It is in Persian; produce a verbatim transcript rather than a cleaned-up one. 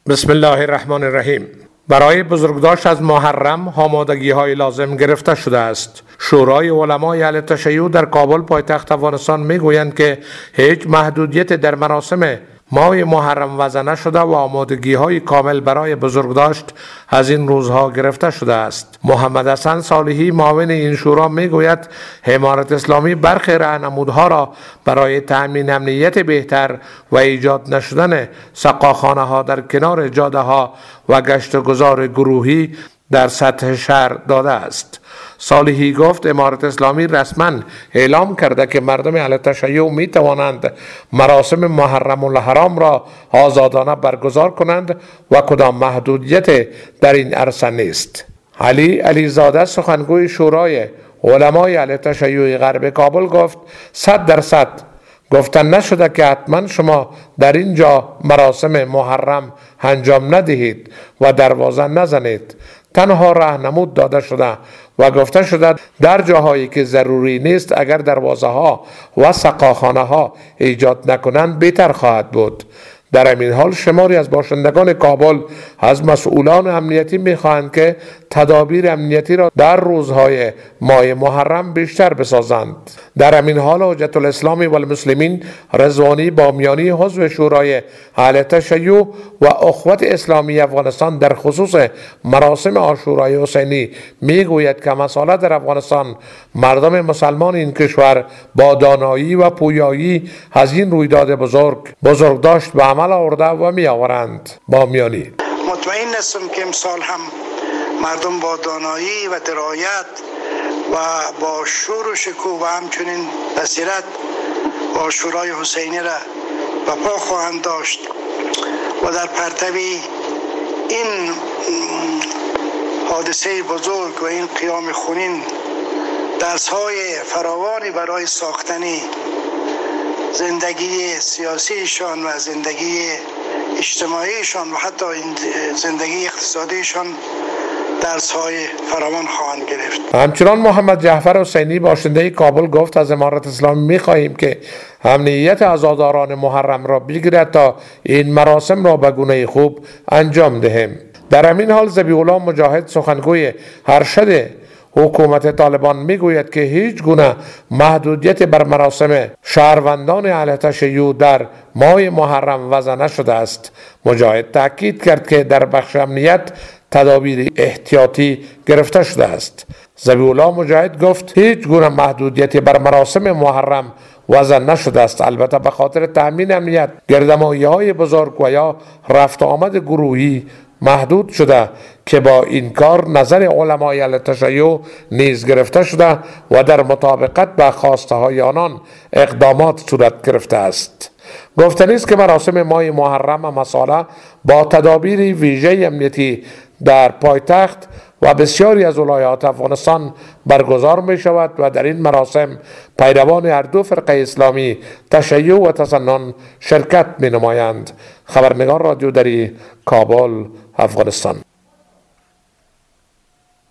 بسم الله الرحمن الرحیم. برای بزرگداشت از محرم آمادگی‌های لازم گرفته شده است. شورای علمای اهل تشیع در کابل پایتخت افغانستان میگویند که هیچ محدودیت در مراسم ماه محرم وضع نشده و آمادگی‌های کامل برای بزرگداشت از این روزها گرفته شده است. محمد حسن صالحی معاون این شورا میگوید امارت اسلامی برخی راهنمودها را برای تأمین امنیت بهتر و ایجاد نشدن سقاخانه‌ها در کنار جاده‌ها و گشت و گذار گروهی در سطح شهر داده است. صالحی گفت امارت اسلامی رسما اعلام کرده که مردم اهل تشیع می توانند مراسم محرم الحرام را آزادانه برگزار کنند و کدام محدودیت در این عرصه نیست. علی علیزاده سخنگوی شورای علمای اهل تشیع غرب کابل گفت صد درصد گفتن نشده که حتما شما در اینجا مراسم محرم انجام ندهید و دروازه نزنید. تنها راهنمود داده شده و گفته شده در جاهایی که ضروری نیست اگر دروازه ها و سقاخانه ها ایجاد نکنند بهتر خواهد بود. در این حال شماری از باشندگان کابل از مسئولان امنیتی می‌خواهند که تدابیر امنیتی را در روزهای ماه محرم بیشتر بسازند. در این حال حجت الاسلام و المسلمین رضوانی بامیانی عضو شورای اهل تشیع و اخوت اسلامی افغانستان در خصوص مراسم عاشورای حسینی میگوید که مسئله در افغانستان مردم مسلمان این کشور با دانایی و پویایی از این رویداد بزرگ بزرگداشت به عمل آورده و می آورند. بامیانی: مطمئن هستم که امسال هم مردم با دانایی و درایت و با شور و شکوه و همچنین بصیرت عاشورای حسینی را بپا خواهند داشت و در پرتو این حادثه بزرگ و این قیام خونین درس‌های فراوانی برای ساختن زندگی سیاسیشان و زندگی اجتماعیشان و حتی زندگی اقتصادیشان درس‌های فراوان خواهند گرفت. همچنان محمد جعفر حسینی باشنده کابل گفت از امارت اسلامی می‌خواهیم که امنیت عزاداران محرم را بگیرد تا این مراسم را به گونه خوب انجام دهیم. در همین حال ذبیح الله مجاهد سخنگوی ارشد حکومت طالبان میگوید که هیچ گونه محدودیت بر مراسم شهروندان اهل تشیع در ماه محرم وضع نشده است. مجاهد تاکید کرد که در بخش امنیت تدابیر احتیاطی گرفته شده است. ذبیح الله مجاهد گفت هیچ گونه محدودیتی بر مراسم محرم وضع نشده است. البته به خاطر تأمین امنیت گردمایی‌های بزرگ و یا رفت آمد گروهی محدود شده که با این کار نظر علمای اهل تشیع نیز گرفته شده و در مطابقت با خواسته های آنان اقدامات صورت گرفته است. گفتنی است که مراسم ماه محرم مساله با تدابیر ویژه امنیتی در پایتخت و بسیاری از ولایات افغانستان برگزار می شود و در این مراسم پیروان هر دو فرقه اسلامی تشیع و تسنن شرکت می نمایند. خبرنگار رادیو دری، کابل، افغانستان.